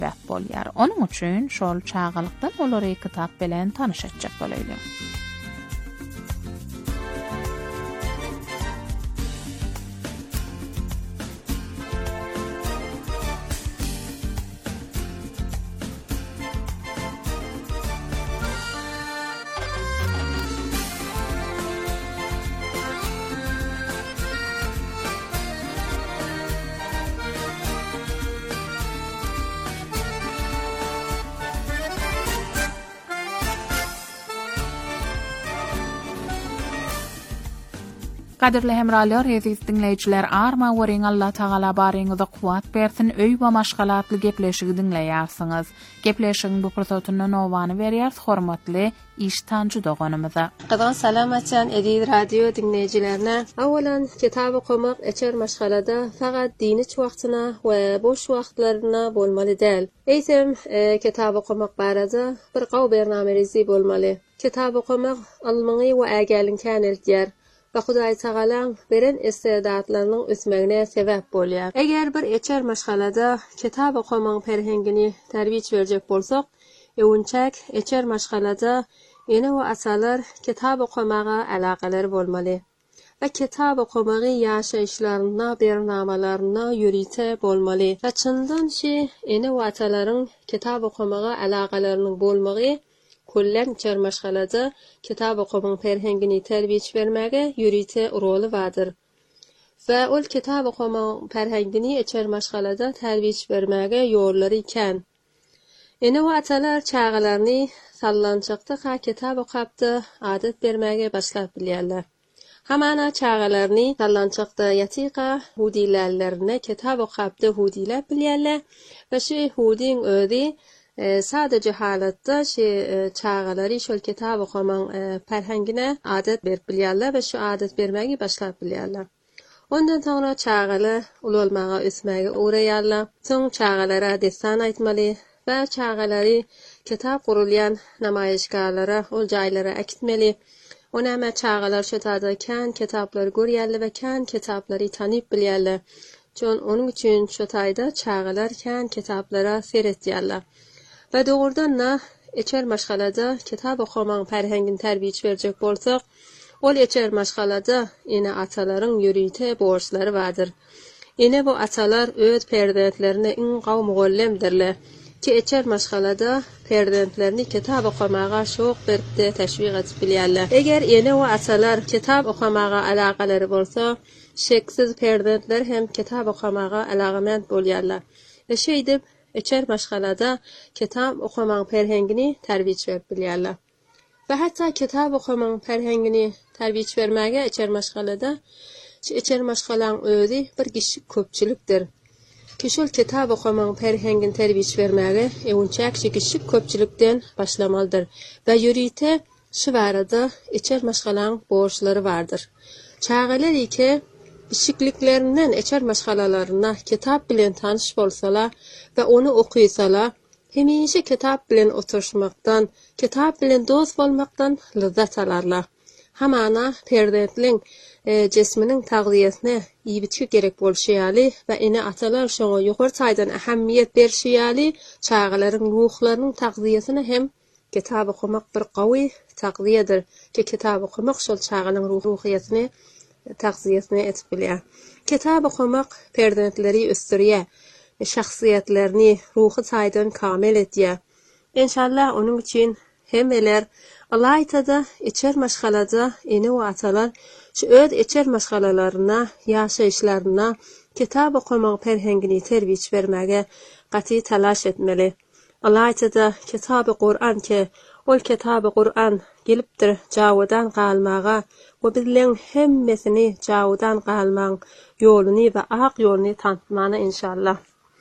söhbət bolýar. Onun üçin şol çağalykdan olary kitap bilen tanışacak bolaylar. Kadirli hemralar, aziz dinleyijiler, arma weriň Allah Taala baryňyza kuwat bersin, öý we maşgalatly gepleşigi dinleýärsiňiz. Gepleşigiň bu pursatyny nowany berýär, hormatly iştanjy doganymyza. Qadar salam açan Edil radio dinleyijilerine. Awalan kitap okumak eçer maşgalada faqat dini wagtyna we boş wagtlaryna bolmaly däl. Eýsem kitap okumak barada bir gaw bernamerizi bolmaly. Kitap okumak almany we ägäliň känelýär. Ve Hudaý Tagalaň beren istedatlarynyň ösmegine sebäp bolýar. Eger bir eçer maşgalada kitap okumaň perhengini terbiýe berjek bolsak, öwünçäk eçer maşgalada ene we asalar kitap okumaga alaqalary bolmaly. Ve kitap okumagy ýaşaýyşlaryna, bernamalaryna ýürite bolmaly. Ve çyndan ene we atalaryň kitap okumaga alaqalarynyň bolmagy kullan eçer maşgalada kitap okumaň perhengini terbiýe bermäge ýürite roly bardyr. Ve ol kitap okumaň perhengini eçer maşgalada terbiýe bermäge ýollary iken. Ene we atalar çağalaryny sallançykda ha kitap okapdy adat bermäge başlap bilýärler. Hamana çağalaryny sallançykda ýatyka hudilerlerine kitap okapdy hudiler bilýärler we şu hudin özi sadece halatda çağalary şol kitap okumaň perhengine adat berip bilýärler we şu adat bermäge başlap bilýärler. Ondan sonra çağaly ululmaga ösmäge öwreýärler. Soň çağalara destan aýtmaly we çağalary kitap gurulýan namaýişgarlara, ol jaýlara akitmeli. Onama çağalar şetada kän kitaplary görýärler we kän kitaplary tanyp bilýärler. Çon onuň üçin şu taýda çağalar kän kitaplara seretýärler. Ve doğrudan da eçer maşgalada kitap okumaň perhengini terbiýe berjek bolsak, ol eçer maşgalada ene atalaryň ýürite borçlary bardyr. Ene bu atalar öz perdentlerine iň gaw mugallimdirler ki eçer maşgalada perdentlerini kitap okumaga şok beripde teşwik etip bilýärler. Eger ene we atalar kitap okumaga alaqalary bolsa, şeksiz perdentler hem kitap okumaga alaqamand bolýarlar. Ve şeýdip eçer maşgalada kitap okumaň perhengini terbiýe berip bilýärler. Ve hatta kitap okumaň perhengini terbiýe bermäge eçer maşgalada eçer maşgalaň özi bir kişi köpçülikdir. Kişol kitap okumaň perhengini terbiýe bermäge öwünçäk kişi köpçülikden başlamalydyr we ýürite şu barada eçer maşgalaň borçlary bardyr. Çağalar ike işikliklerinden eçer maşgalalaryna kitap bilen tanış bolsalar ve onu okuýsalar, hemişe kitap bilen oturşmaktan, kitap bilen dost bolmaktan lezzet alarlar. Hamana perdentliň jesminiň tagdyýasyna ýybyçy gerek bolşýaly we ene atalar şoňa ýokary taýdan ähemmiýet berşýaly, çağalaryň ruhlarynyň tagdyýasyna hem kitap okumak bir gawy tagdyýadyr ki kitap okumak şol çağalaryň ruhiýatyny tagziýesine etip bilýär. Kitap okumak perdentleri östürýär, şahsiýetlerini ruhy taýdan kamil etýär. İnşallah onuň üçin hemmeler Allah aýtady, eçer maşgalada ene we atalar şu öz eçer maşgalalaryna, ýaşaýyşlaryna kitap okumaň perhengini terbiýe bermäge gaty talaş etmeli. Allah aýtady, kitab-ı Qur'an ki ol kitab-ı Qur'an gelipdir jawdan galmaga we bizleň hemmesini jawdan galmaň ýoluny we ak ýoluny tanıtmana inşallah.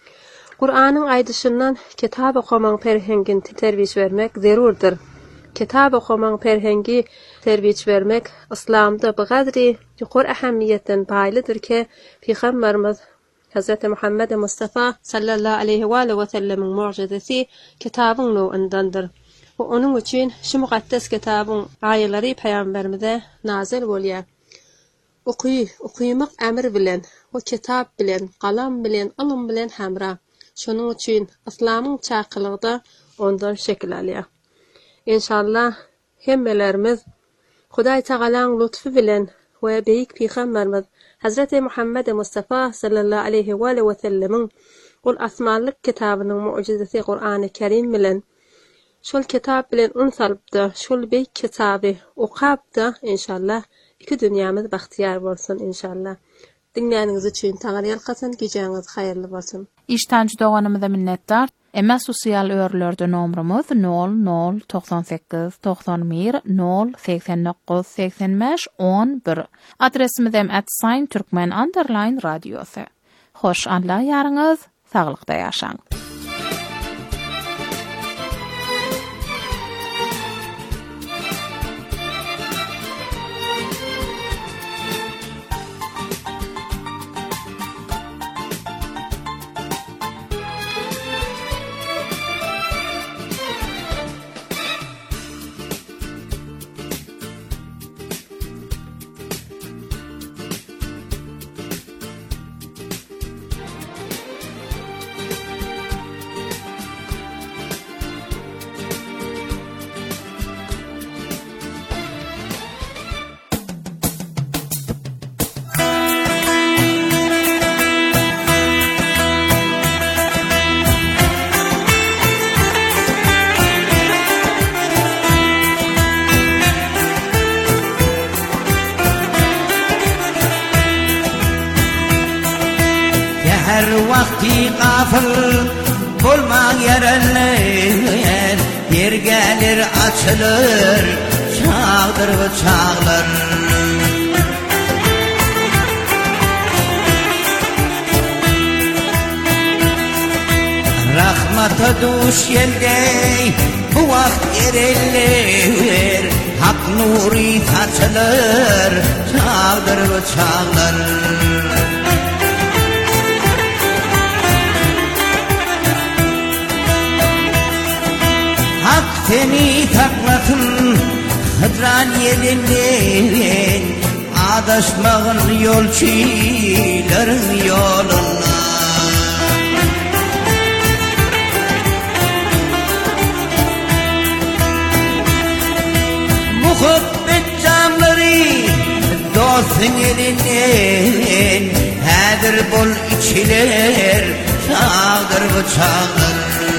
Qur'anyň aýdyşyndan kitap okumaň perhengini terbiýe bermek zerurdur. Kitap okumaň perhengi terbiýe bermek İslamda bu gadry ýokary ähemmiýetden baýlydyr ki Peygamberimiz Hazreti Muhammed Mustafa sallallahu aleyhi ve sellem'in mucizesi kitabın nowundandyr. Bu onuň üçin şu mukaddes kitabın aýalary peýgamberimize nazil bolýar. Okuýmak emir bilen, o kitap bilen, galam bilen, alym bilen hemra. Şonuň üçin islamyň çakylygda ondan şekil alýar. İnşallah hemmelerimiz Hudaý Tagalaň lütfü bilen we beýik Peýgamberimiz Hazreti Muhammed Mustafa sallallahu aleyhi ve sellemiň ol asmanlyk kitabynyň mucizesi Qur'an-ı Kerim bilen şol kitap bilen unsalypdy, şol beýik kitaby okapdy. İnşallah iki dünýämiz bahtiýar bolsun inşallah. Dinläniniz üçin taňa ýalkasan, geceňiz haýyrly bolsun. İşten judaganymyza minnetdar. Emma sosial örlerde nomrumuz 0098 91 089 85 11. Adresimiz hem @Türkmen_radiosu. Hoş anla yarınız, sağlıkta yaşaň. Her vakti gafil bolmaň yerler, yer gelir açılır, çağdır ve çağlar. Rahmata duş yelgey bu vakt yerler, hak nuri saçılır, çağdır ve çağlar. Seni taklatın hıdran yelinden, adaşmağın yolçilerin yoluna. Muhabbet camları dostun elinden, hedir bol içiler, çağdır bu çağdır.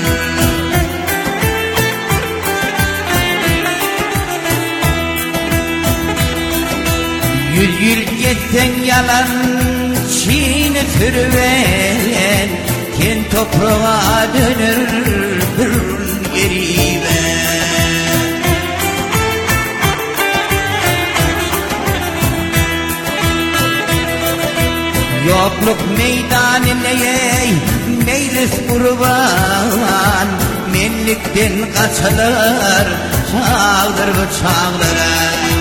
Yül yetten yalan çiğne sürüven, ken toprağa dönür bir geriben. Yokluk meydanine meylis kurban, menlikten kaçılır, çağdır bu çağlara.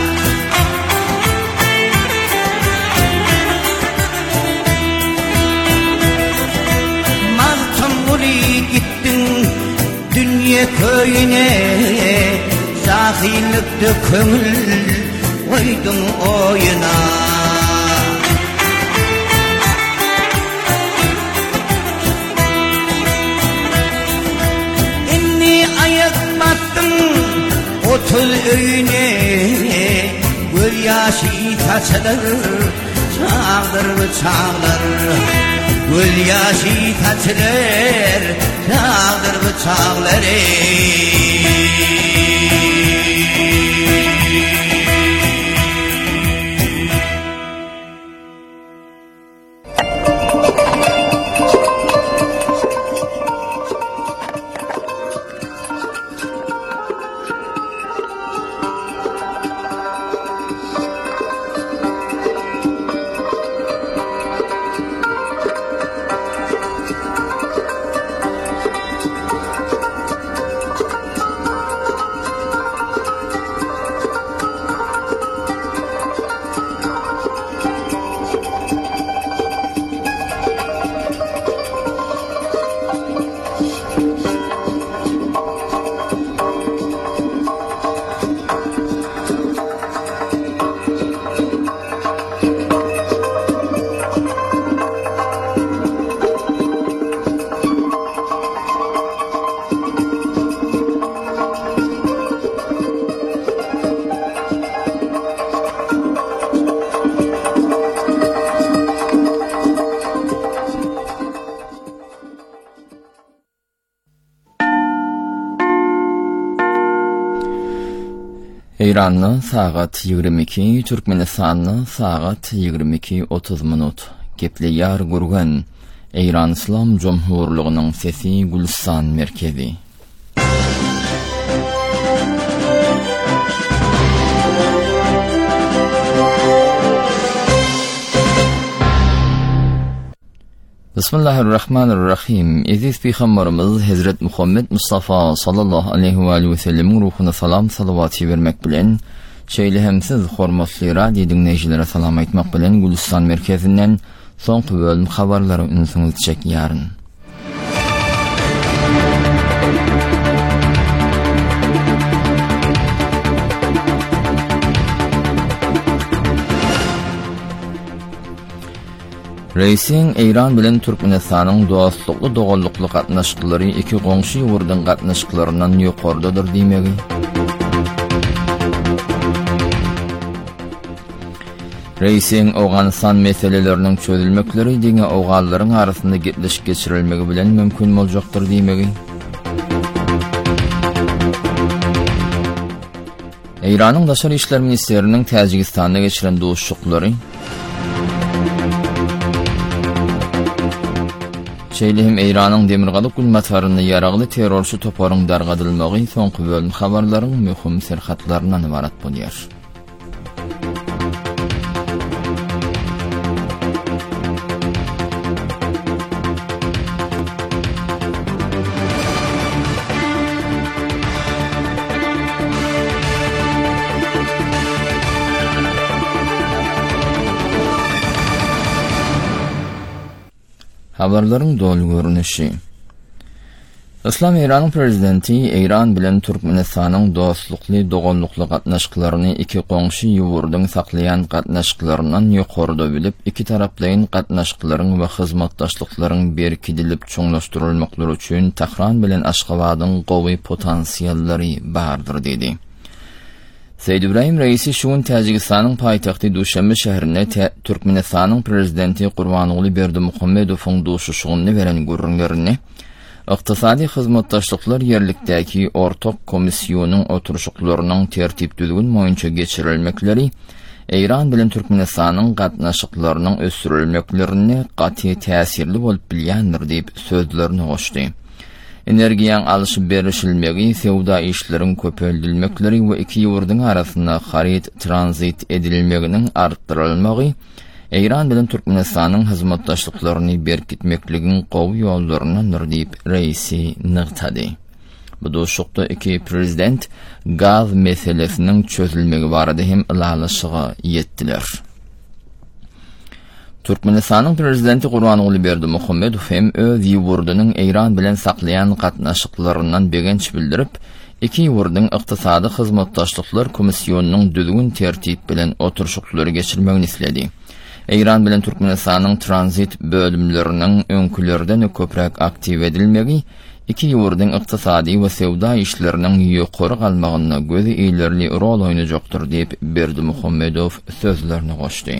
Gittin dünya köyüne, sahillikte köngül koydun oyuna. Inni ayak battın 30 öğüne, göz yaşı saçılır, çağdır ve çağlar. Göl yaşı taçlar, çağdır bu çağları. İran'ın saat 22, Türkmenistan'ın saat 22:30 minut. Gepleyar gurgan İran İslam Cumhurluğu'nun sesi Gülistan merkezi. Bismillahirrahmanirrahim. Aziz peygamberimiz Hazret Muhammed Mustafa sallallahu aleyhi ve sellem'in ruhuna salam salavatı vermek bilen şeýle hemsiz hormatly radio dinleýjilere salam aýtmak bilen Gülistan merkezinden soňky bölüm habarlary ünsüňiz çek ýaryn. Reisin İran bilen Türkmenistanyň dostlukly doganlykly gatnaşyklary iki goňşy ýurdyň gatnaşyklaryndan ýokardadyr diýmegi. Reisin Awganistan meseleleriniň çözülmekleri diňe awgallaryň arasynda gepleşik geçirilmegi bilen mümkin boljakdyr diýmegi. İranyň Daşary işler ministeriniň Täjikistanda geçiren duşuklary Şeýlehim İranyň demirgalyk gulmataryny ýaragly terrorçy toparyň dargadylmagy soňky bölüm habarlaryň möhüm serhatlaryndan ibarat bolýar. Habarlaryň dolu görünüşi. İslam İranyň prezidenti İran bilen Türkmenistanyň dostlukly doganlykly gatnaşyklaryny iki goňşy ýurdyň saklaýan gatnaşyklaryndan ýokarda bilip, iki taraplaryň gatnaşyklaryň we hyzmatdaşlyklaryň berkidilip çoňlaşdyrylmaklary üçin Tehran bilen Aşgabatyň gowy potensiallary bardyr dedi. Seyyid İbrahim Reisi şuun Täjikistanyň paýtagty Duşanbe şäherine Türkmenistanyň prezidenti Gurbanuly Berdimuhammedowyň duşuşygyny beren görünlerini ykdysady hyzmatdaşlyklar ýerlikdäki ortak komissiýonyň oturuşyklarynyň tertip düzgün boýunça geçirilmekleri İran bilen Türkmenistanyň gatnaşyklarynyň ösürilmeklerini gaty täsirli bolup bilýändir diýip sözlerini goşdy. Energiýaň alyşyp berişilmegi, sewda işleriň köpeldilmekleri we iki ýurdyň arasynda harit transit edilmeginiň artdyrylmagy, İran bilen Türkmenistanyň hyzmatdaşlyklaryny berkitmekligiň gowy ýollaryndandyr diýip reisi nygtady. Bu doşukda iki prezident gaz meselesiniň çözülmegi barada hem ilalaşyga ýetdiler. Türkmenistanyň prezidenti Gurbanuly Berdimuhammedow hem öz ýurdynyň İran bilen saklaýan gatnaşyklaryndan begenç bildirip, iki ýurdyň ykdysady hyzmatdaşlyklar komissiýonynyň düzgün tertip bilen oturuşyklary geçirmegini isledi. İran bilen Türkmenistanyň transit bölümleriniň öňkülerden köprek aktiv edilmegi, iki ýurdyň ykdysady we sewda işleriniň ýokary galmagyna gözi ilerli rol oýnajakdyr diýip Berdimuhammedow sözlerini goşdy.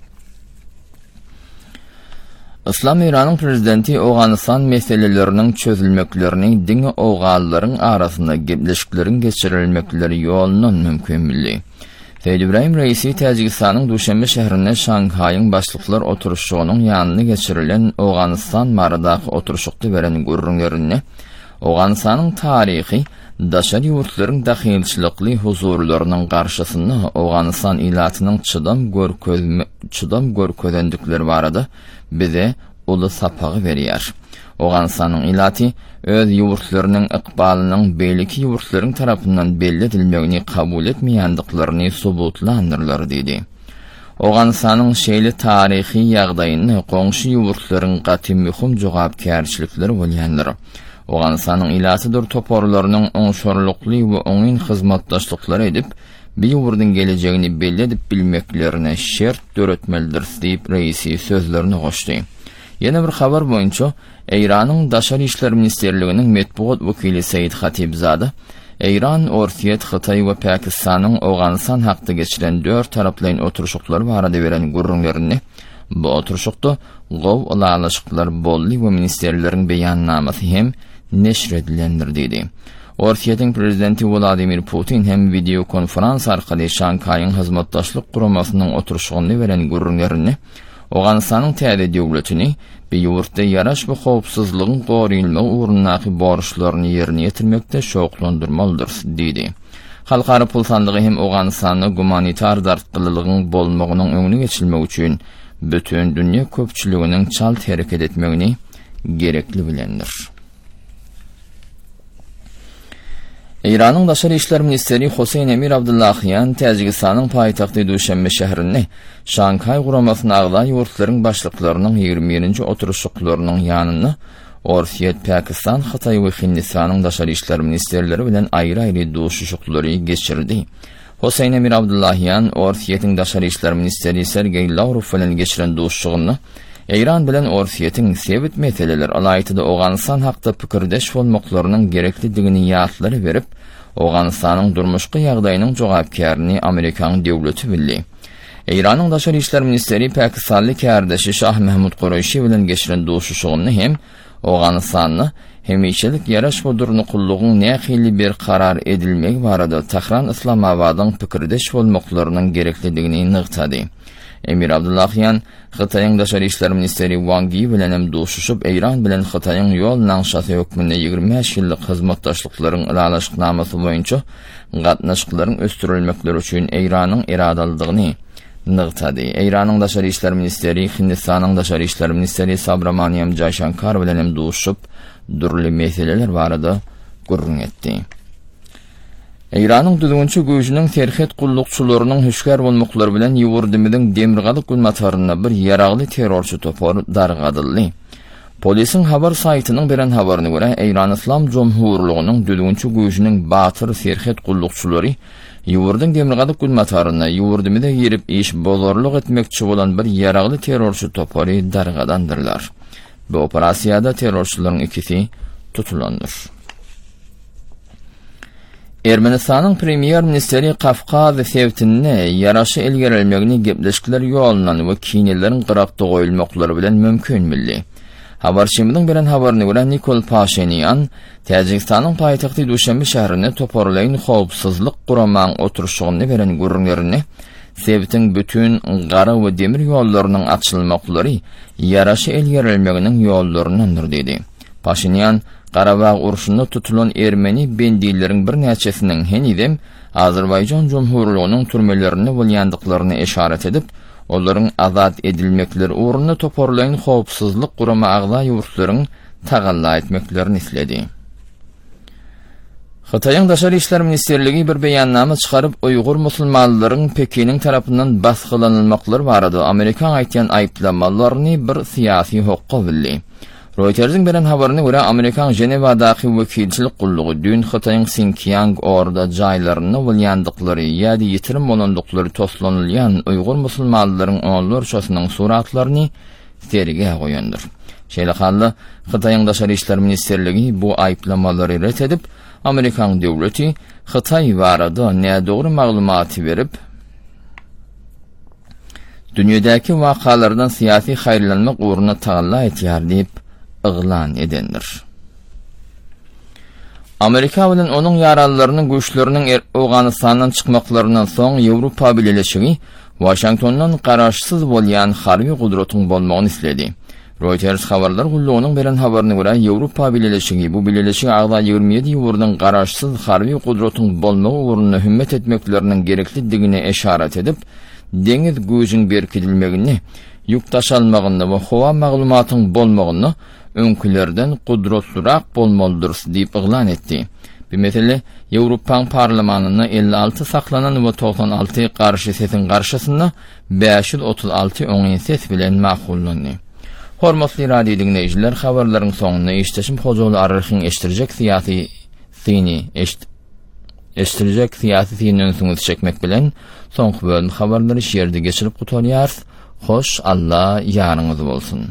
İslam İranyň prezidenti Awganistan meseleleriniň çözülmeklerini diňe awgallaryň arasynda gepleşikleriň geçirilmekleri ýolundan mümkin bildi. Seyyid İbrahim Reisi Täjikistanyň Duşanbe şäherine Şanghaýyň başlyklar oturuşygynyň ýanyna geçirilen Awganistan maradaky oturuşykda beren görünlerini Awganistanyň taryhy daşary ýurtlaryň dahilçilikli huzurlarynyň garşysynda Awganistan ilatynyň çydam görkezendikleri barada bize uly sapagy berýär. Awganistanyň ilaty öz ýurtlarynyň ykbalynyň beýleki ýurtlaryň tarapyndan belli edilmegini kabul etmeýändiklaryny subutlandyrlar diýdi. Awganistanyň şeýle taryhy ýagdaýyny goňşy ýurtlaryň gaty möhüm jogapkärçilikleri bolýandyr. Awganistanyň ilatydyr toporlarynyň oňşarlykly we oňyn hyzmatdaşlyklary edip, bir ýurdyň gelejegini belli edip bilmeklerine şert döretmelidir diýip reisi sözlerini goşdy. Ýene bir habar boýunça İranyň Daşary işler ministerliginiň medpuat wekili Seýid Hatibzada İran, Orsiýet, Hytaý we Pakistanyň Awganistan hakda geçiren 4 taraplaryň oturuşyklary barada beren görünlerini bu oturuşykda gow alalaşyklar boldy we ministerleriň beýannamasy hem neşr edilendir diýdi. Orsiýetiň prezidenti Vladimir Putin hem video konferans arkaly Şankaýyň hyzmatdaşlyk guramasynyň oturşugyny beren gürrüňlerini Oganystanyň täze döwletini beýurtda ýaraş we howpsuzlygyň goraýylmagy ugrundaky borçlaryny ýerine ýetirmekde şoğuklandyrmalydyr diýdi. Halkara pul sandygy hem Oganystanyň humanitar dartgylygynyň bolmagynyň öňüne geçilmegi üçin bütün dünýä köpçüliginiň çalt hereket etmegini gerekli bilendir. İran'ın Daşary işler ministeri Hoseyn Emir Abdullahyan Täjikistanyň paýtagty Duşanbe şäherinde Şankay guramasyna agda ýurtlaryň başlyklarynyň 21-nji oturuşyklarynyň ýanyny Orsiýet, Pakistan, Hitaý we Hindistanyň Daşary işler ministerleri bilen aýry-aýry duşuşyklary geçirdi. Hoseyn Emir Abdullahyan Orsiýetiň Daşary işler ministeri Sergey Lavrov bilen geçiren duşuşygyny İran bilen Orsiýetiň sebit meseleler alaýytyda Oganystan hakda pikirdeş bolmaklarynyň gereklidigini ýatlary berip, Oganystanyň durmuşky ýagdaýynyň jogapkaryny Amerikan döwleti bildi. İranyň Daşary işler ministeri Pakistanly kärdeşi Şah Mahmud Qurayşi bilen geçiren duşuşygyny hem Oganystanyny hemişelik ýaraş bodurny kullugyň nähili bir karar edilmegi barada Tahran Islamabadyň pikirdeş bolmaklarynyň gereklidigini nygtady. Emir Abdullahyan Hitaýyň Daşary işler ministeri Wang Yi bilen hem duşuşyp İran bilen Hitaýyň ýol naňşaty hökmünde 25 ýyllyk hyzmatdaşlyklaryň ýalaşyknamasy boýunça gatnaşyklaryň östürilmekleri üçin İranyň iradalydygyny nygtady. İranyň Daşary işler ministeri Hindistanyň Daşary işler ministeri Subramaniam Jaishankar bilen hem duşuşyp durly meseleler barada gurrun etdi. İranyň düzgünçi güýjüniň terhet gullukçylarynyň hüşgär bolmaklary bilen ýurdymyň demirgalyk gulmataryna bir ýaragly terrorçy topar dargadyldy. Polisiň habar saýtynyň beren habaryna görä, İran Islam Jomhurlygynyň düzgünçi güýjüniň batyr terhet gullukçylary ýurdyň demirgalyk gulmataryna ýurdymyda girip iş bolarlyk etmekçi bolan bir ýaragly terrorçy topary dargadandyrlar. Bu operasiýada terrorçylaryň ikisi tutulandyr. Ermenistanyň premier ministeri Kafkaz Sevtinne ýaraşy ilgerilmegini gepleşikler ýolundan we kineleriň gyrakda goýulmaklary bilen mümkin bildi. Habarçymyň beren habaryna görä Nikol Pashinyan Täjikistanyň paýtagty Duşanbe şäherine toparlaýan howpsuzlyk guramagyň oturşygyny beren gürrüňlerini Sevtin bütün gara we demir ýollarynyň açylmaklary ýaraşy ilgerilmeginiň ýollaryndandyr dedi. Pashinyan Qarabağ uruşunda tutulan Ermeni bendilleriň bir näçesiniň henidem Azerbaýjan Jomhurlygynyň türmelerini bolýandyklaryny eşaret edip, olaryň azat edilmekleri ugrunda toparlaýan howpsuzlyk gurama agda ýurtlaryň tagalla etmeklerini isledi. Hitaýyň Daşary işler ministerligi bir beýannama çykaryp Uýgur musulmanlaryň Pekiniň tarapyndan basgylanymaklary barada Amerikan aýtýan aýplamalaryny bir syýasy hukka bildi. Reuters'in beren habaryna görä Amerikan Jenewadaky wekilçilik gullugy dün Hitaýyň Xinjiang orada jaýlaryny bolýandyklary ýa-da ýetirim bolandyklary toslanylýan Uýgur musulmanlaryň onlar şosynyň suratlaryny terige goýandyr. Şeýlehalda Hitaýyň Daşary işler ministerligi bu aýplamalary ret edip, Amerikan döwleti Hitaý barada nädogry maglumaty berip, dünýädäki wakalardan syýasy haýrlanmak ugruna tagalla etýär diýip ıglan edendir. Amerika bilen onun yaralılarının güçlerinin Oganystanyň çykmaklarynyň soň Ýewropa Birleşigi Washingtondan garaşsyz bolýan harby gudratyň bolmagyny isledi. Reuters habarlar gullugynyň beren habaryna görä Ýewropa Birleşigi bu birleşigi agda 27 ýurdyň garaşsyz harby gudratyň bolmagy ugruna hümmet etmekleriniň gereklidigine eşaret edip, deňiz güýjüň berkidilmegini, ýük taşalmagyny we howa maglumatyň bolmagyny öňkülerden gudratlyrak bolmalydyr diýip yglan etdi. Bu mesele Ýewropa parlamentine 56 saklanan we 96 garşy sesin garşysynda 536 oňy ses bilen makullandy. Hormatly radio dinleýijiler, habarlaryň soňuna işteşim hojaly arryhyň eşdirjek syýasy synyň soňuna çekmek bilen soňky bölüm habarlary şeýerde geçirip gutanýar. Hoş Allah ýarynňyz bolsun.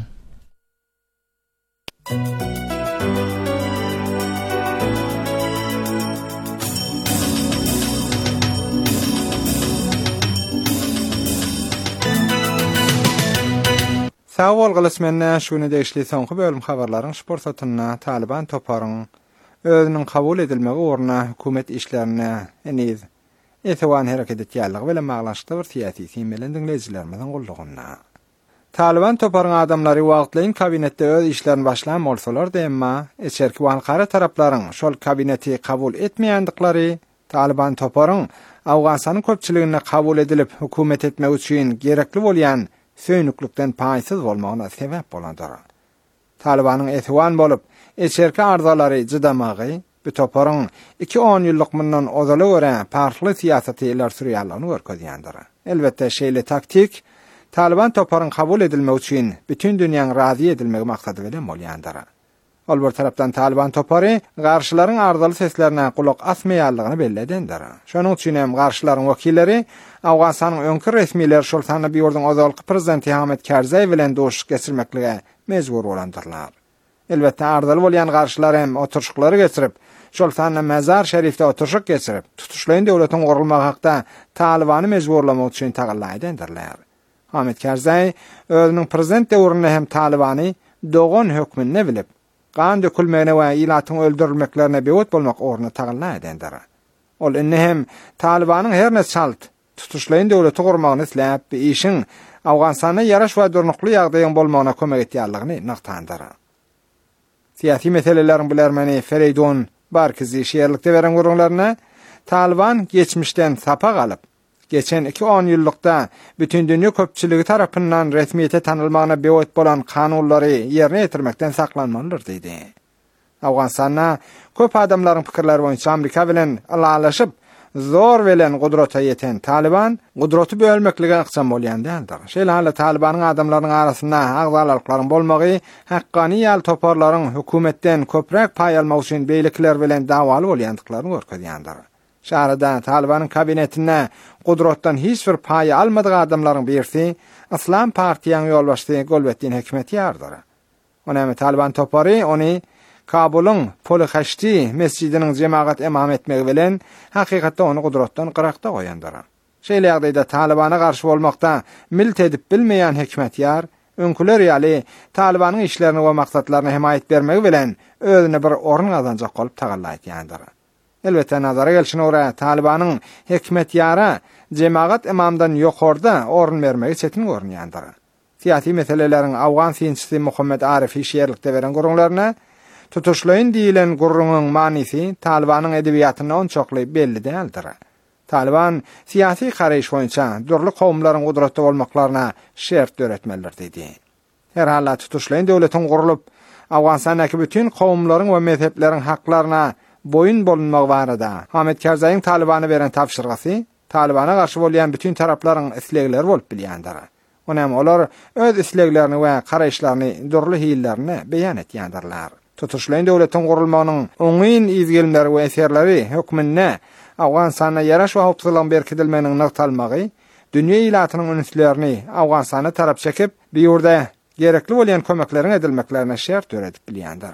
Sağ ol gylysmenne şunu deýişli soňky bölüm habarlaryň sport satyna Taliban toparyň özünün kabul edilmegi uğruna hökümet işlerine eniz etewan hereket etýärligi bilen maglaşykda bir siýasy siýmelen dinleýijilerimizin gullugyna. Taliban toparyň adamlary wagtlaýyn kabinetde öz işlerini başlan bolsalar da emma eçerki wankara taraplaryň şol kabineti kabul etmeýändiklary Taliban toparyň Awganistanyň köpçiligine kabul edilip hökümet etmek üçin gerekli bolýan söýnüklikden paýsyz bolmagyna sebäp bolandyr. Talibanyň etwan bolup eçerki arzalary jydamagy bu toparyň 2-10 ýyllyk mundan ozaly görä parly siýasat ýerler sürýärligini görkezýändir. Elbetde şeýle taktik Taliban toparyň kabul edilmek üçin bütün dünýäň razy edilmegi maksady bilen bolýandyr. Ol bir tarapdan Taliban topary garşylaryň arzaly seslerine kulak asmaýanlygyny belledendir. Şonuň üçin hem garşylaryň wekilleri Awganistanyň öňkü resmiýetleri şol sany bir ýurdun ozalky prezidenti Hamid Karzai bilen doşuk geçirmeklige mejbur bolandyrlar. Elbetde arzaly bolýan garşylar hem oturşuklary geçirip şol sany mezar şerifde oturşuk geçirip tutuşlaýyn döwletiň gurulmagy hakda Talibany mejburlamak üçin tagallaýdandylar. Hamid Karzai özüniň prezident döwründe hem Talibany dogan hökmüne bilip kan dökülmegine we ilatyň öldürilmeklerine bewet bolmak orna tagallaýdandyr. Ol indi hem Talibanyň her näçe şalt tutuşlaýyn döwleti gurmagyny isläp bu işin Awganistana yaraş we durnukly ýagdaýyň bolmagyna kömek etýärligini naktandyr. Siýasy meselelerin bilermeni Fereydun Barkizi şeýerlikde beren gurulmalarına Taliban geçmişden sapa galyp geçen 2-10 ýyllykda bütün dünýä köpçiligi tarapyndan resmiýete tanylmagyna bewet bolan kanunlary ýerine ýetirmekden saklanmalydyr diýdi. Awganistana köp adamlaryň pikirleri boýunça Amerika bilen alalaşyp zor bilen gudrata ýeten Taliban gudraty bölmeklige aqsam bolýandyr. Şeýle hala Talibanyň adamlarynyň arasynda agzalaryklaryň bolmagy haqqany ýal toparlaryň hökümetden köprek paý almak üçin beýlikler bilen dawaly bolýandyklaryny görkezýändir. Şahrda Talibanyň kabinetine gudratdan hiç bir paý almadyk adamlaryň birisi Islam partiýanyň ýolbaşçysy Golbetdin Hekmetýardyr. Onamy Taliban topary ony Kabulyň Polixaşti mescidiniň jemaat imam etmegi bilen hakykatda ony gudratdan gyrakda goýandyr. Şeýle ýagdaýda Talibana garşy bolmakda milt edip bilmeýän Hekmetýar öňküler ýaly Talibanyň işlerini we maksatlaryna himayet bermegi bilen özüne bir orun gazanjak bolup tagallaýandyr. Elbette nazara gelişine ora Talibanyň Hekmetýara jemaat imamdan ýokarda orun bermegi çetin görünýändir. Siýasy meseleleriň Awgan siýasçysy Muhammed Arif şeýerlikde beren gurulmalarına tutuşlaýyn diýilen gurrunun manisi Talibanyň edebiýatyna onçokly belli däldir. Taliban siýasy garaýyş boýunça durly kowmlaryň gudratda bolmaklaryna şert öwretmelidir diýdi. Her halla tutuşlaýyn döwletiň gurulup Awganistanyň bütün kowmlaryň we mezhepleriň haklaryna boyun bolunmak barada Hamid Karzaiň Talibana beren tapşyrgasy Talibana garşy bolýan bütün taraplaryň islegleri bolup bilýändir. Onam olar öz isleglerini we garaýşlaryny durly hillerini beýan etýändirler. Tutuşlaýyn döwletiň gurulmagynyň oňyn izgelimleri we eserleri hökmünde Awganistana yaraş we howpsuzlygyň berkidilmeginiň nagtalmagy dünýä ilatynyň ünslerini Awganistana tarap çekip bir ýurda gerekli bolýan kömekleriň edilmeklerine şert öwredip bilýändir.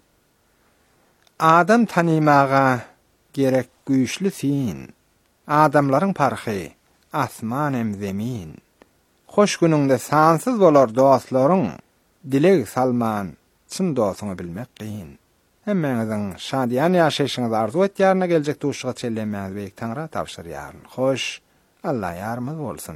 Adam tanymaga gerek güýçli sin. Adamlaryň parhy asman hem zemin. Hoş günüňde sansyz bolar dostlaryň. Dileg salman çyn dostuňy bilmek gyn. Hemmeňiziň şadýan ýaşaýşyňyzy arzu etýärine geljek duşga çellemäňiz beýik Taňra tapşyrýar. Hoş, Allah ýarmyz bolsun.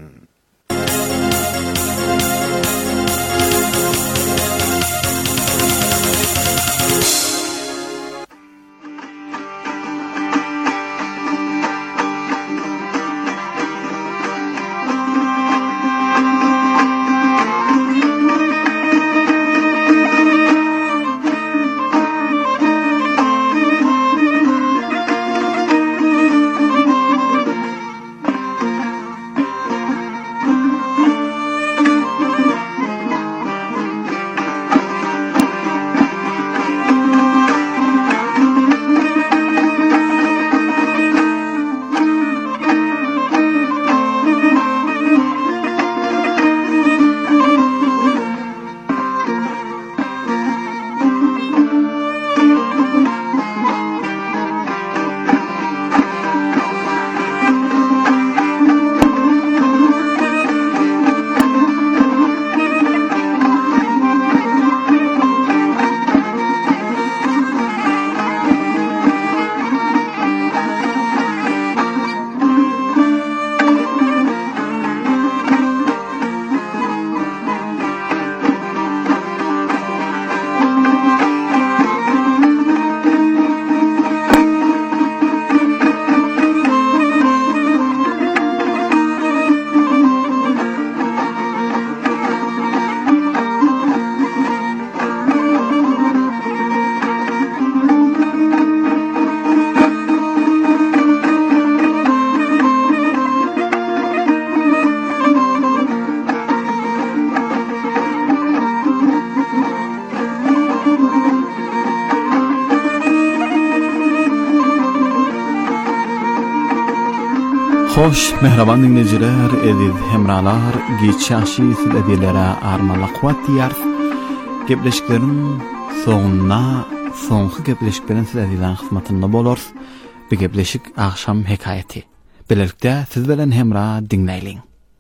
Hoş, mehraban dinleyiciler, ediz hemralar, geçaşi sübedilere armala kuvat diyar. Gepleşiklerin soňky gepleşiklerin sübedilen hizmetinde bolor. Bir gepleşik akşam hekayeti. Belerlikde siz bilen hemra dinleýin.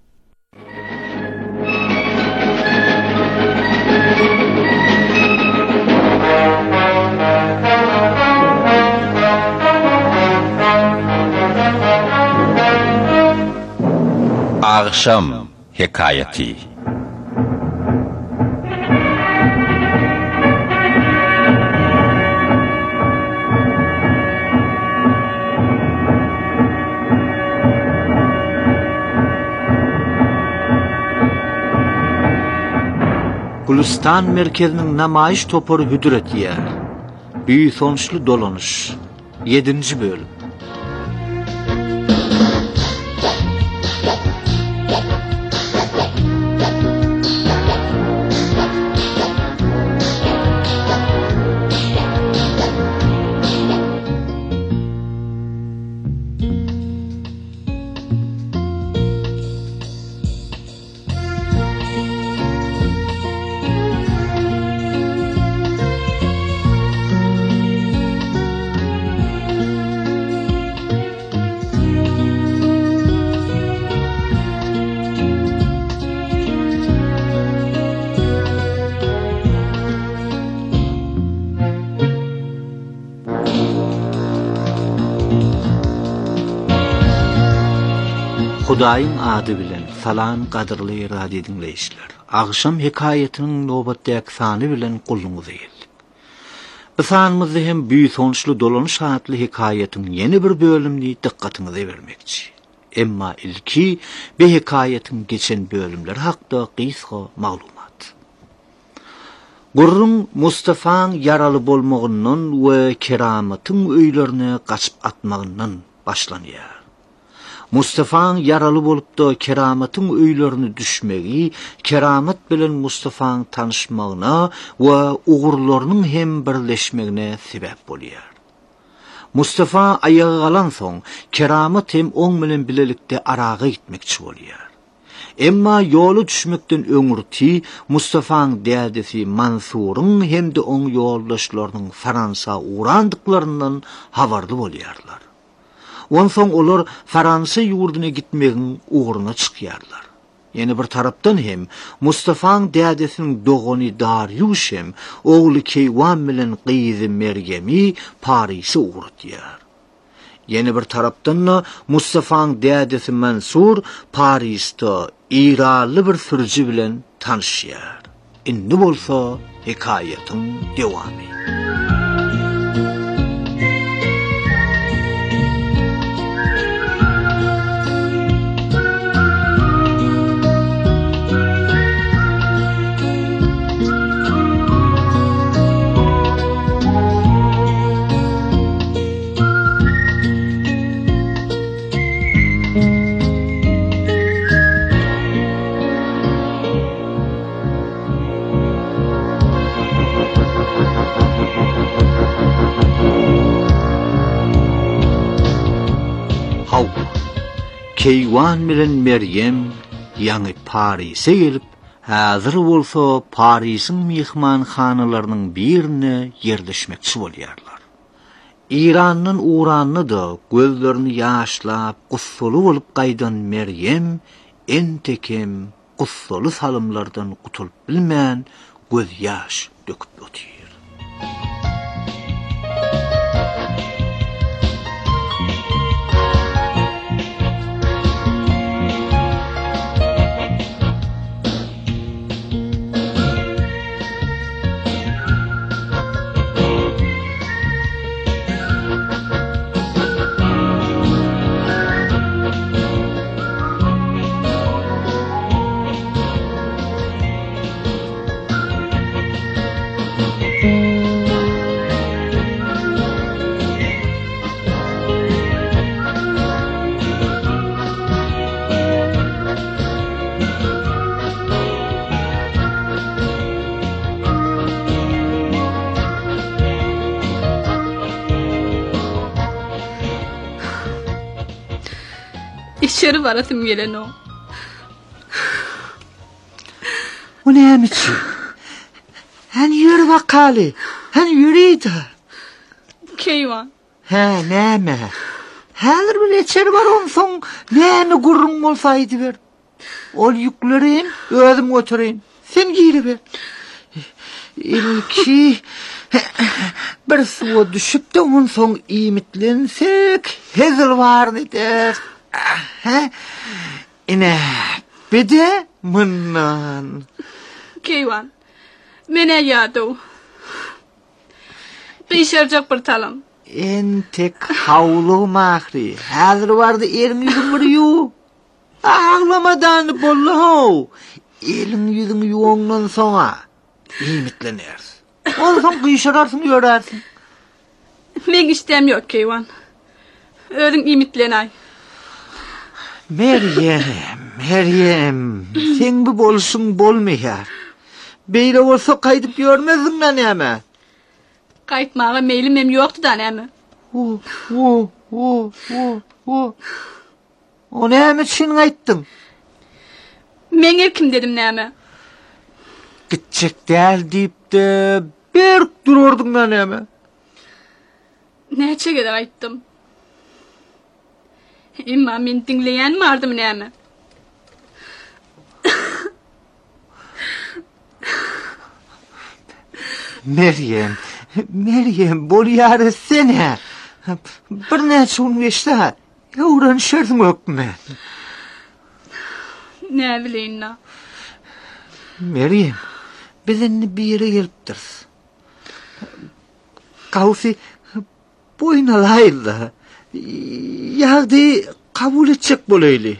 Akşam hekayeti. Gülistan merkezinin namayiş toporu hüdüret yer. Büyü sonuçlu dolanış. 7. bölüm. Hudaýyň ady bilen salam gadyrly radio dinleýişler. Akşam hekayetiniň nobatdaky sany bilen gulluňyza geldik. Bu sanymyzda hem büýük sonuçly dolanyş adly hekayetiň ýeni bir bölümini dikkatiňize bermekçi. Emma ilki bu hekayetiň geçen bölümler hakda gysga maglumat. Gurrun Mustafa'ň yaraly bolmagyndan we Keramatyň öýlerine gaçyp atmagyndan başlanýar. Mustafa'ň yaraly bolup da Keramatyň öýlerini düşmegi, Keramat bilen Mustafa'ň tanışmagyna we ugurlarynyň hem birleşmegine sebäp bolýar. Mustafa ayağa galan soň Keramat hem oň bilen bilelikde araga gitmekçi bolýar. Emma ýoly düşmekden öňürti Mustafa'ň dädesi Mansuryň hem de oň ýoldaşlarynyň Fransa urandyklarynyň habarly bolýarlar. Onsoň olar Fransa ýurduna gitmegin uğruna çykýarlar. Ýene bir tarapdan hem Mustafa'ň dädesiniň dogany Darius hem ogly Keywan bilen gyzy Mergemi Paris'e uğratýar. Ýene bir tarapdan Mustafa'ň dädesi Mansur Paris'te iraly bir sürüji bilen tanışýar. Indi bolsa hekaýetin dewamy. Keywan bilen Meryem ýa-ni Paris'e gelip, häzir bolsa Paris'in mihmanhanalarynyň birine yerleşmekçi bolýarlar. İranyň uranny da gözlerini ýaşlap, gussuly bolup gaýdan Meryem entekem gussuly salymlardan gutulyp bilmän göz ýaş döküp ötýär. İçeri varasım gelen o. O neymiş? Hen yürü bakalım. Hen yürüydü. Keyvan. He neyme? Hazır bir içeri var on son neyme gurrun olsaydı ver. Ol yüklerim, özüm götüreyim. Sen giyri ver. İlki bir suya düşüp de on son imitlensek hazır var nedir? İne bir de mınnan. Keyvan. Mene yadı. Kıyışaracak bir talam. En tek havlu mahri. Hazır vardı erin yüzün vuruyor. Ağlamadan bollu. Elin yüzün yuğundan sonra imitlenirsin. Ondan sonra kıyışararsın, yörersin. Men istem yok Keyvan. Özün imitlenay. Meryem, sen bu bolsun bolmayar. Beyle olsa kaydıp görmezdin lan eme. Kayıtmağa meylim hem yoktu da nemi. O nemi için ayttın? Men kim dedim nemi. Gidecek değil deyip de berk dururdun lan eme. Neçe kadar ayttım. Imma men dinleyen vardım nemi. Meryem, bol yar etsene. Bir neçe üniversite öğrenişerdim ökmen. Ne bileyim na. Meryem, bizimle bir yere geliptir. Kavsi boynalayla. Yağdı kabul edecek boleyli.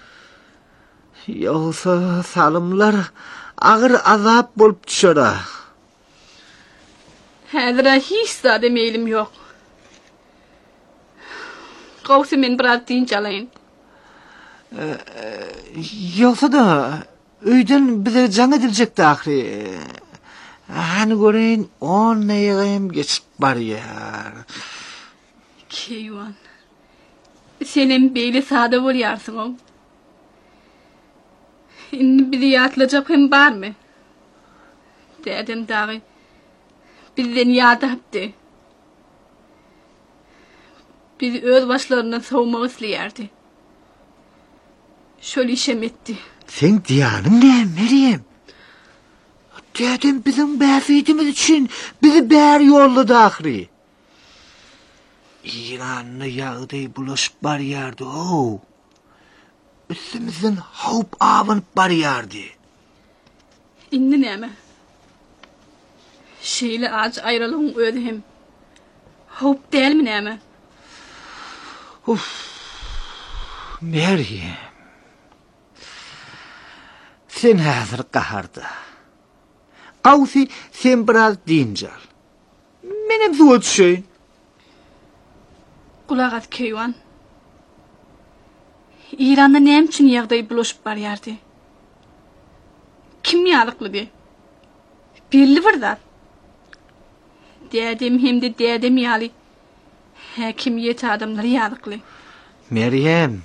Yoksa salımlar ağır azap bolup düşer. Hazıra hiç zade meylim yok. Kavsi men biraz din çalayın. Yoksa da öyden bize can edilecek de ahri. Hani göreyim 10 neyim geçip var ya. Keyvan. Senin beyle sade oluyarsın o. Şimdi bizi yatılacak hem var mı? Dedim dağı. Bizden yadı hepti. Bizi öz başlarından savunmak isteyerdi. Şöyle işem etti. Sen diyanın ne Meryem? Dedim bizim befidimiz için bizi ber yolladı ahri. İranlı yağdı bulaşıp bar yardı o. Üstümüzden hop avınıp bar yardı. İndi neme? Şeyle ağaç ayrılığın ödüm. Hop değil mi neme? Meryem. Sen hazır kahardı. Kavsi sen biraz dincal. Benim zuvat şey. Kulak at Keyvan. İran'da nem için yağdayı bulaşıp var yardı. Kim yağlıklı bir? Birli vırdat. Dedim hem de dedim yağlı. Hekimiyet adamları yağlıklı. Meryem.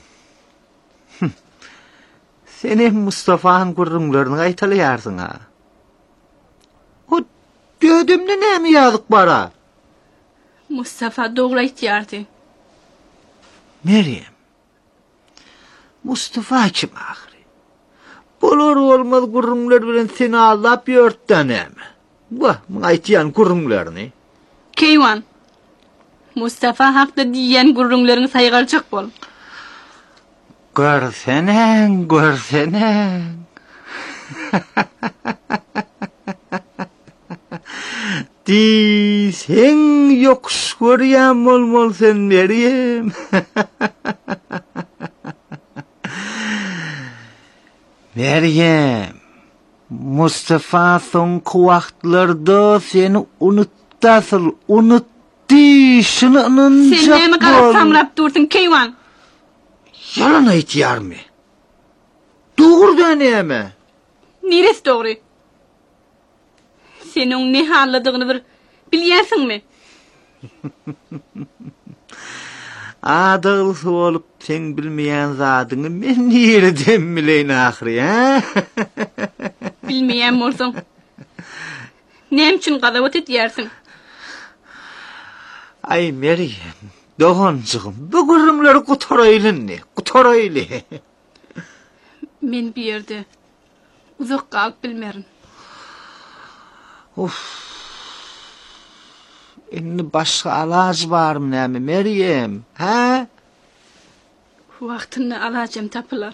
Senin Mustafa'nın kurrumlarını aytalayarsın ha. O dödümde ne mi yazık bara? Mustafa doğru ihtiyardı. Meryem. Mustafa kim ahri? Bolor olmaz kurrumlar bilen seni ağlap yörtten emi. Vah, aytiyan kurrumlarını. Keyvan. Mustafa hakta diyen gurrunların saygarcak bol. Görsenen. Di sen yokuş görýän mol sen Meryem. Meryem, Mustafa soňky wagtlarda seni unutdy, şunu anınjak bol. Sen näme garap samrap dursun Keyvan? Yalan aytýarmy? Dogry näme? Neresi doğru? Senin ne halladygyny bir bilýärsiňmi? Adıl olup sen bilmeyen zadyny men nereden bileyn ahry, ha? Bilmeyen bolsaň. Nem üçin gadawat edýärsiň? Ay Meryem, dogancygym, bu gürrümleri gutarayly. Men bir ýerde uzak galyp bilmerin. Indi başga alaj barmy näme Meryem? Ha? Wagtyny alajam tapylar.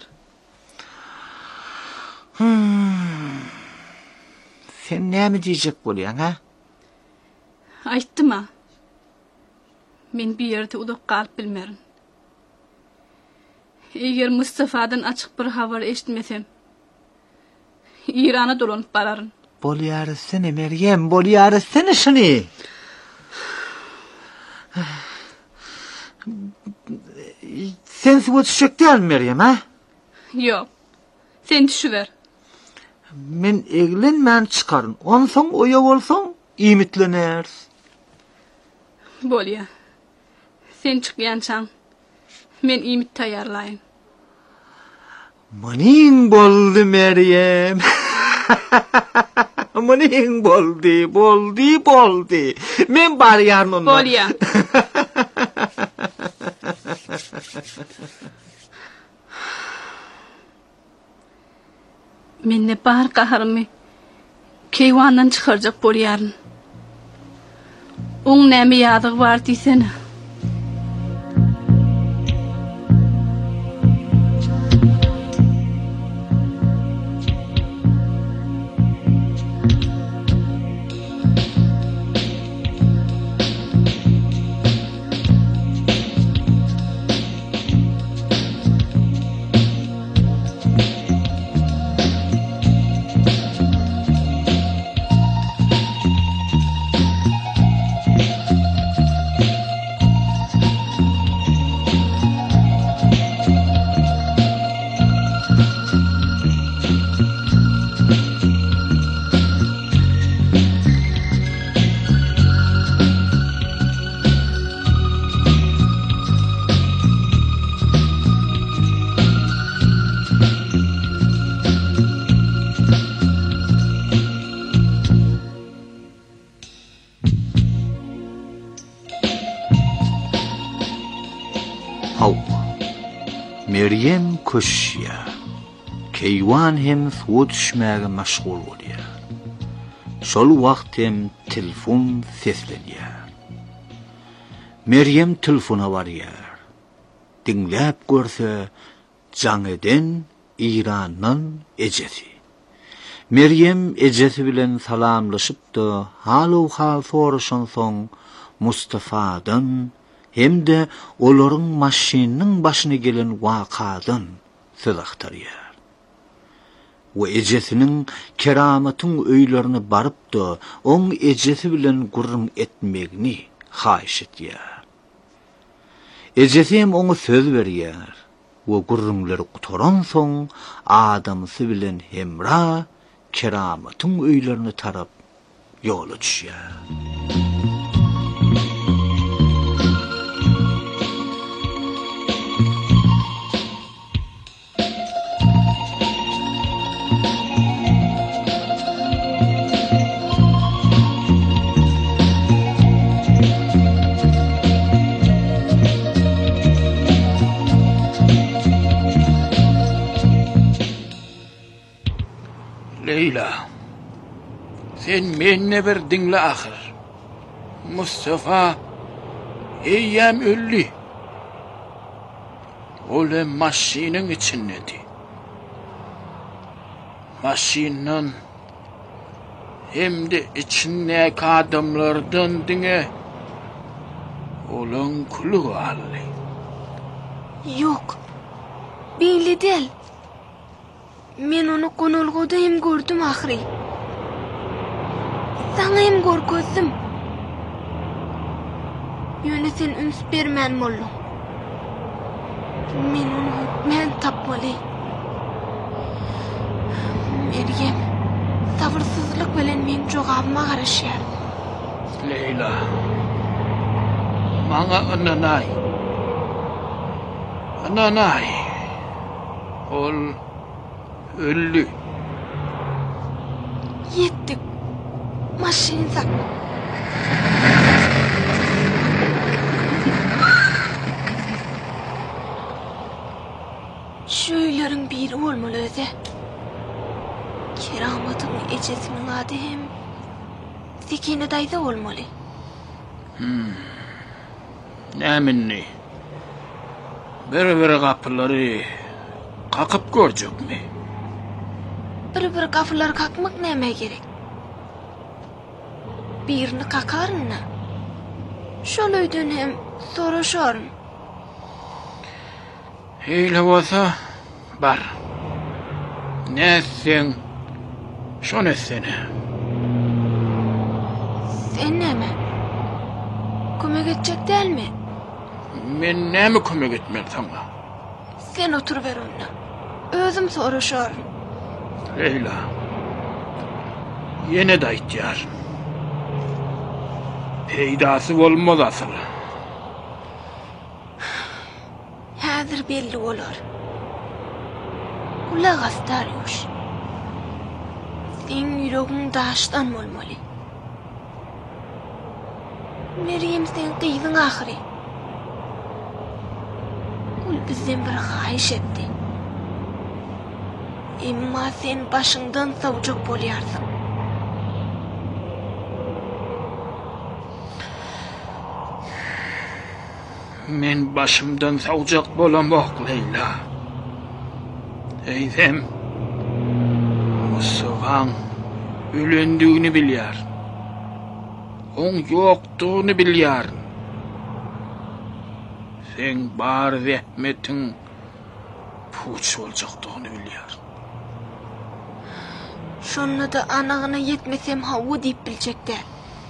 Sen näme diýjek bolýan, ha? Aýtdyma. Men bir ýerde uzak galyp bilmerin. Eger Mustafadan açyk bir habar eşitmesem, İrana dolanyp bararyn. Bolýarsyn Meryem, bolýarsyn şuny. Sen suwat düşekdän Meryem, ha? Ýok. Sen düşüber. Men eglenmän çykaryn. Onsoň oýa bolsaň, imitlener. Bolýa. Sen çykýançaň, men imit taýarlaýyn. Maning boldy Meryem. Maning boldy. Men barýaryn onda. Bolýa. Menne bar gaharymy keýwandan çykarjak bolýaryn. Oň näme ýadygy bar diýsen? Meryem köşýär. Keýwan hem suwa düşmäge maşgul bolýar. Şol wagt hem telefon seslenýär. Meryem telefona barýar. Dinläp görse, jaňydan İran'dan ejesi. Meryem ejesi bilen salamlaşypdy, hal soraşan soň Mustafa'dan hem de olaryň maşynyň başyna gelen wakadan söz aktarýar. O ejesiniň keramatyň öýlerini barypdy, oň ejesi bilen gurrun etmegini haýyş etýär. Ejesi hem oňa söz berýär. O gurrunlary gutaran soň adamsy bilen hemra keramatyň öýlerini tarap ýola düşýär. Leyla, sen menne bir dinle ahir. Mustafa, eyyem öllü. Ole maşinin içindedi. Maşinin hem de içindeki adamlardan dine olan kulu alli. Yok, belli değil. Men onu konulgoda hem gördüm ahri. Sana hem görgözdüm. Yöne sen üns bermen mollum. Men onu hükmen tapmaly. Meryem, sabırsızlık bilen men jogabıma garaşýar. Leyla, maňa ynanay. Ananay. Ol öldü. Yettik. Maşinza. Şöylerin biri olmalı öze. Keramatın ecesinin adı hem Sekine dayda olmalı. Näminni? Bir kapıları kakıp görecek mi? Bir kapılar kakmak neme gerek? Birini kakarın na. Şoluyduğun hem soruşarın. Heyle olsa bar. Ne sen? Şonu sene. Sen neme? Kömek edecek değil mi? Men näme kömek etmek sana? Sen oturuver onunla. Özüm soruşarım. Leyla. Yine de ihtiyar. Peydası olmaz asıl. Hazır belli olur. Kulak astarıyoruz. Sen yüreğin daştan olmalı. Meryem sen kıydın ahiri. Ul bizden bir hayiş etti. Emma sen başından savucuk boluyarsın. Men başımdan savucak bolamak Leyla. Eydem. Musuvan ölündüğünü bilyar. On yoktuğunu bilyar. Sen bar zehmetin puç olacaktığını bilyar. Şonla da anağına yetmesem havu deyip bilecekler.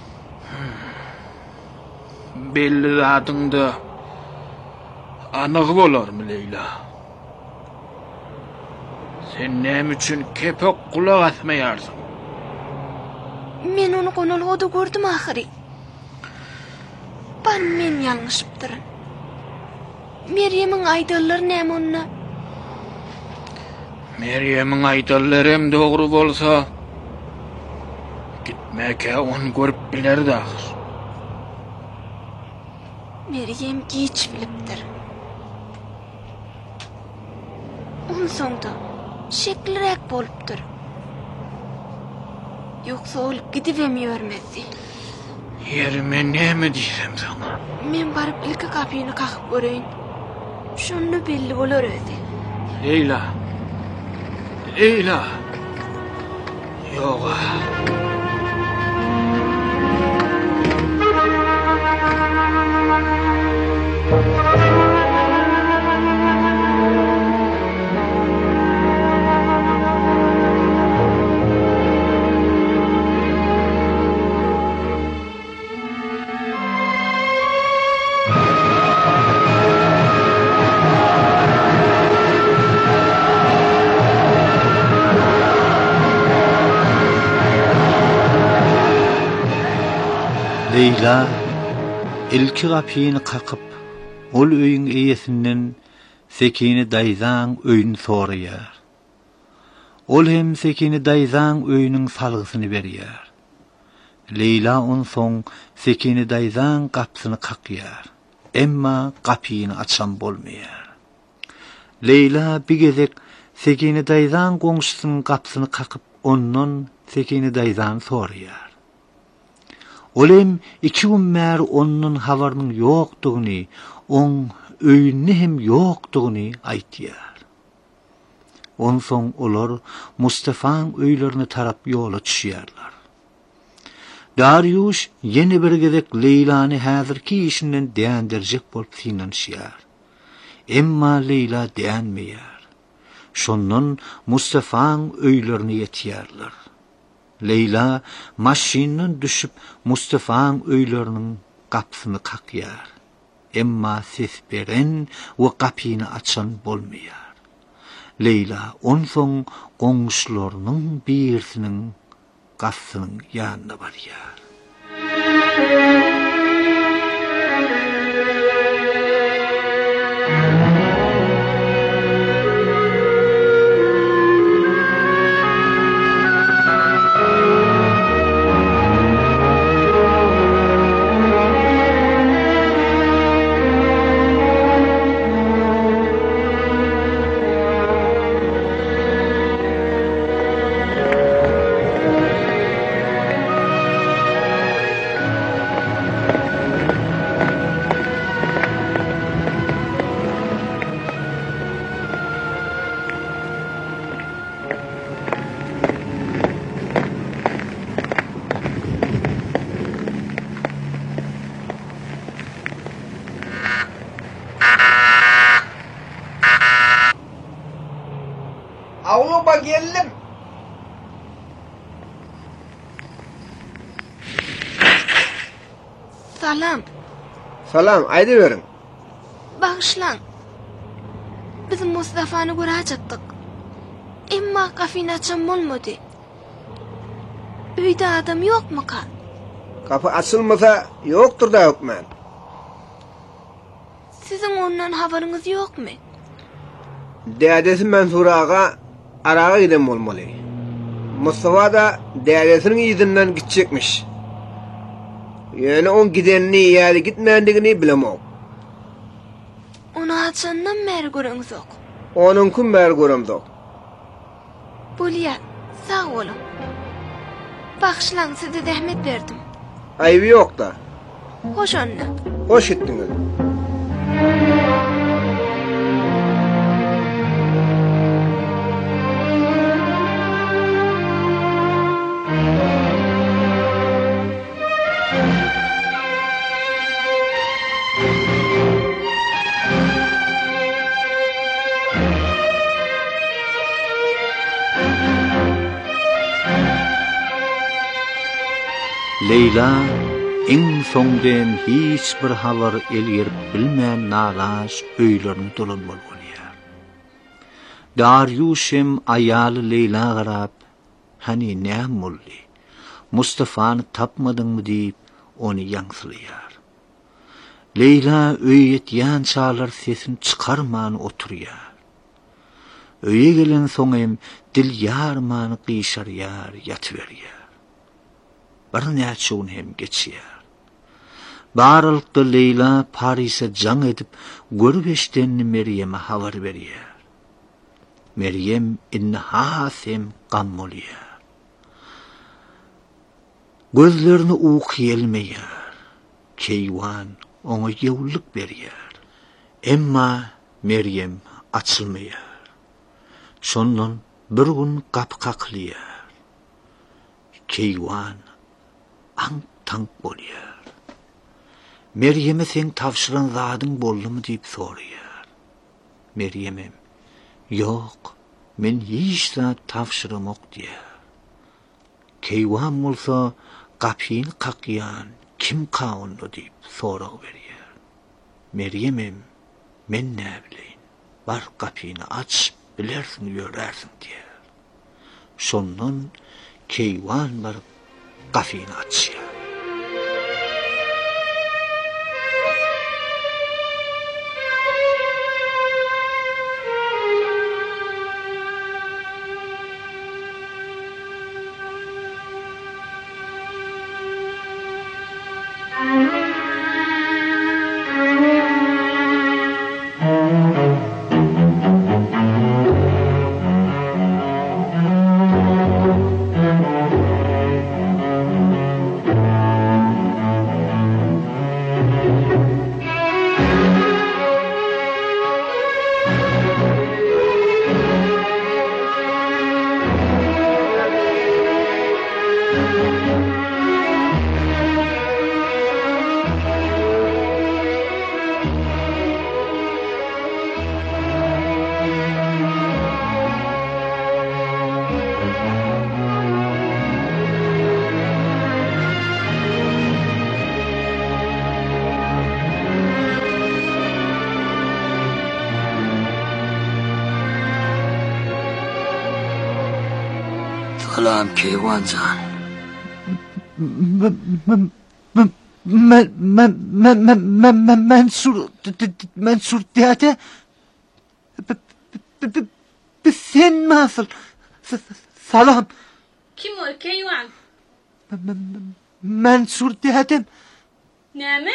Belli zadında anığı bolar mı Leyla? Sen nem üçün kepek kulak asmayarsın? Men onu konulğuda gördüm ahiri. Men yanlışıptırın. Meryem'in aydalları nem onunla? Meryem'in aydalları hem doğru bolsa gitmeke onu görüp biler dağır. Meryem giç biliptir. On sonda şeklirak boluptur. Yoksa olup gidivemiyormezdi. Yerime ne mi diyeceğim sana? Men barıp ilk kapıyını kakıp göreyim. Şunu belli olur öyle. Leyla. Leyla. Yok. Leyla ilki kapıyını kakıp ol öyün eyesinden Sekine dayzan öyün soruyar. Ol hem Sekine dayzan öyünün salgısını beriyar. Leyla on son Sekine dayzan kapsını kakıyar. Emma kapıyını açan bolmayar. Leyla bir gezek Sekine dayzan komşusunun kapsını kakıp ondan Sekine dayzan soruyar. Olem iki ummer onun havarının yoktuğunu, on öyünni hem yoktuğunu aytiyar. On son olar Mustafa'nın öylerini tarap yola düşüyarlar. Darius yeni bir gezek Leyla'nı hazırki işinden deyandirecek bolup sinanşıyar. Emma Leyla deyanmeyar. Şonun Mustafa'nın öylerini yetiyarlar. Leyla maşininin düşüp Mustafa'nın öylerinin kapısını kakıyar. Emma ses beren ve kapıyını açan bolmayar. Leyla on son komşularının birisinin kapısının yanına varıyar. Baba geldim. Salam. Salam, ayda verin. Bağışlan. Biz Mustafa'nı görəcətdik. Emma qafini açan olmadı. Uyda adam yok mu kan? Kapı açılmasa yoktur da hükmen. Sizin ondan haberiniz yok mu? Dedesi Mansur ağa arağa giden olmalı. Mustafa da dedesinin izinden gidecekmiş. Yani on gidenini yani gitmeyendigini bilemem. Onu açandan meri görüңüz yok. Onun kun beri göremdik. Bulya, sağ olun. Bağışlan, size zahmet verdim. Ayıbı yok da. Hoş anne. Hoş ettiniz. Leyla en soňdan hiç bir habar elgirip bilmän naraş öýlerini dolanmaly bolýar. Daryuşem aýaly Leyla garap, hani näme boldy? Mustafany tapmadyňmy diýip onu ýaňsylýar. Leyla öýe ýetýän çağlar sesini çykarman oturýar. Öýe gelen soňem dil ýarmany gysarýar, ýatyberýär. Bir näçe hem geçýär. Barylykda Leyla Paris'e jaň edip görbeşdenni Meryem'e habar berýär. Meryem innahasem gam bolýar. Gözlerini uky gelmeýär. Keýwan oňa ýewlik berýär. Emma Meryem açylmaýar. Şondan bir gün kapy kaklýar. Keýwan tank bolýar. Meryem'e sen tavşyran zadyň boldymy diýip soraýar. Meryem'em, ýok, men hiç zat tavşyramok diýär. Keýwan bolsa gapyny kakýan kim kaundy diýip soraw berýär. Meryem'em, men näme bileýin? Bar gapyny aç, bilersiň ýörärsiň diýär. Şondan Keýwan bar gapyny açýar. Salam Keýwan can. Mansur dede. Sen nasıl? Salam. Kim ol Keýwan? Mansur dedem. Näme?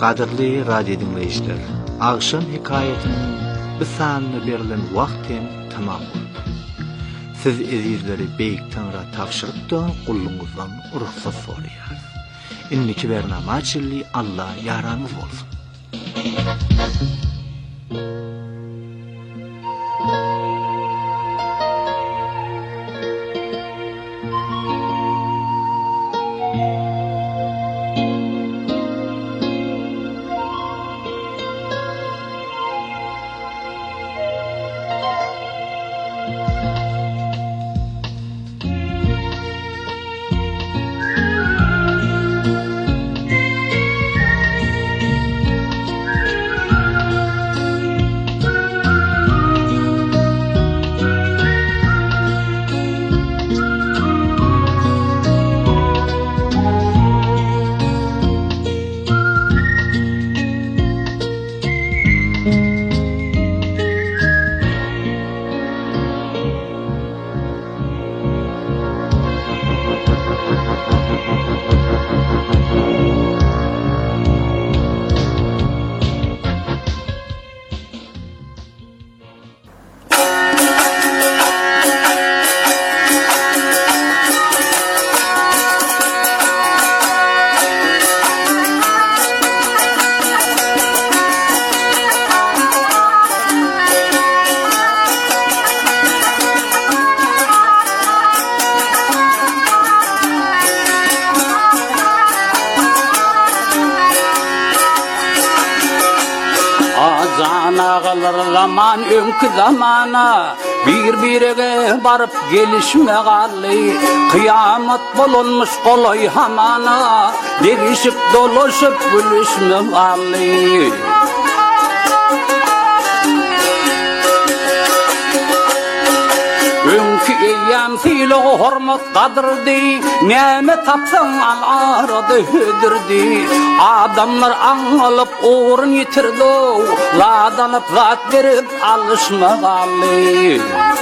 Qadirli radio dinleyiciler, Ağşam hikayetinin bir sanına berilen vaktin tamam oldu. Siz ezizleri Beyik Tanrı tavşırıp da kullunuzdan ruhsat soruyor. İnniki bernama açılli Allah yaranız olsun. Zaman önkü zamana bir-birege barıp gelişme galli kıyamet bolunmuş kolay hamana derişip dolaşıp gülüşme galli önkü eyyam filo hormat kadırdi neme tapsan al aradı hüdürdi adamlar anılıp uğrun yitirdi ladanıp zat verip alışmagalı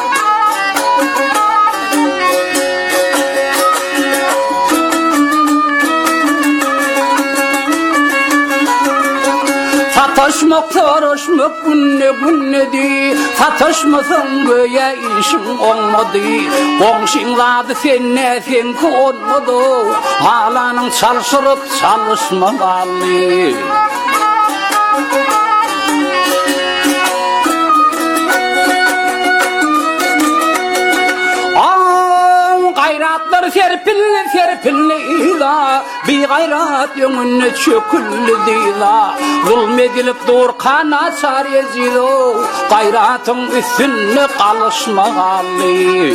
Sataşmak sarışmak günne di Sataşmasın göğe işin olmadı Komşinladı sen konmadı Halanın çalışırıp çalışmamalı Gayratlar serpilli ila bir gayrat yönünü çöküllü dila zulmedilip dur kana sarezilo gayratın üstünne kalışmagalı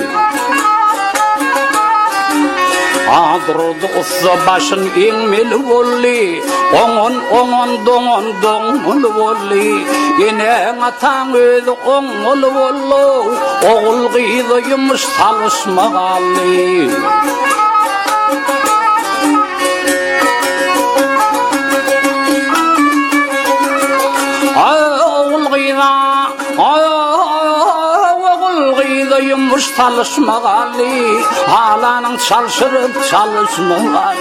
Adurdu ussa başın inmeli volli Oğon dongun volli Yine atan özü oğul vollu Oğul gıydıymış çalışmagalı Oğul gıyda Yumuş çalışmagalı halanın çalışırıp çalışmagalı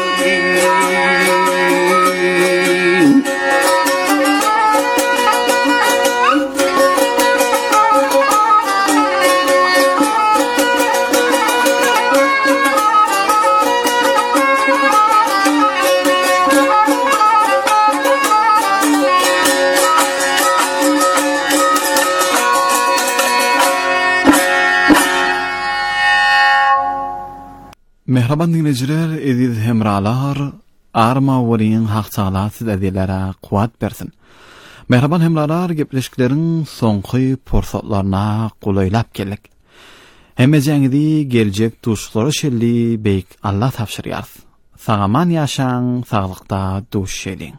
Mehraban dinleyiciler, ediz hemralar, arma voriyin haqçalatsız edilere kuvat bersin. Mehraban hemralar, gepleşiklerin sonqi porsatlarına qulaylap kelek. Hemeceğingidi gelecek tuşları şelli beyk Allah tavşiriyarız. Sağaman yaşan, sağlıkta duş şelin.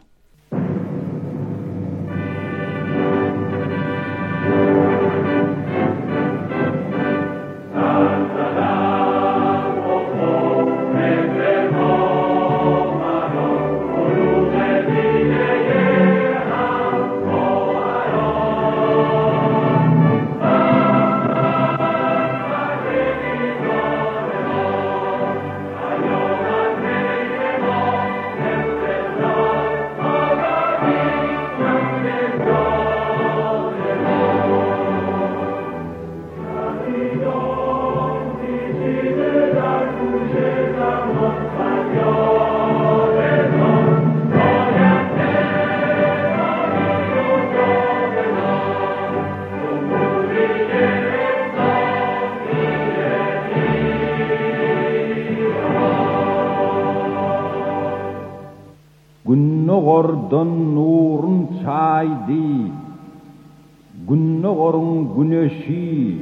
Doğdun nurun çaydı, Günnogorun güneşi,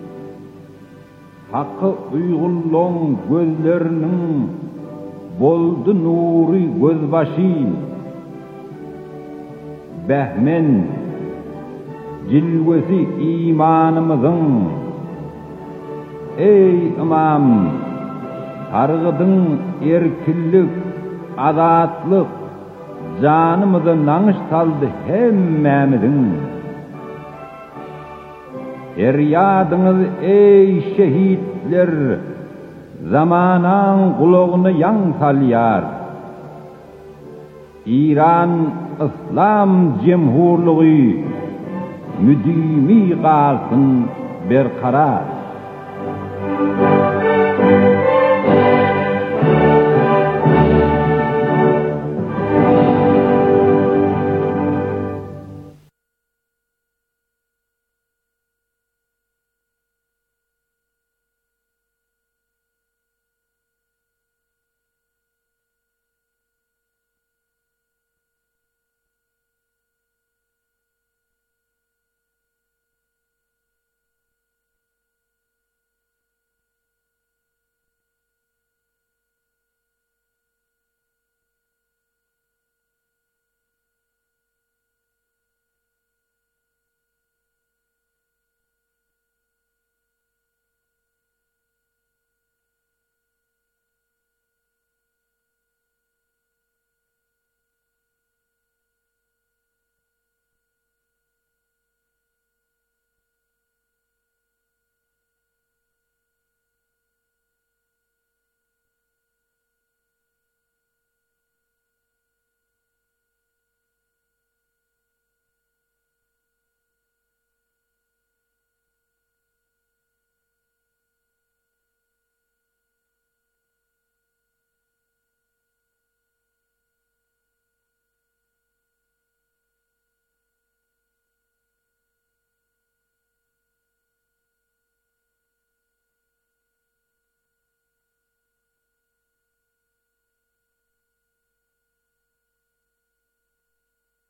Hakkı uygulluğun gözlerinin boldu nuri gözbaşı. Behmen cilvesi imanımızın, Ey imam, targıdın erkillik, azatlık, canımızı nanış saldı hemmemizin. Feryadınız ey şehitler, zamanan kulağını yan salyar. İran İslam Cemhurluğu müdimi kalsın berkarar.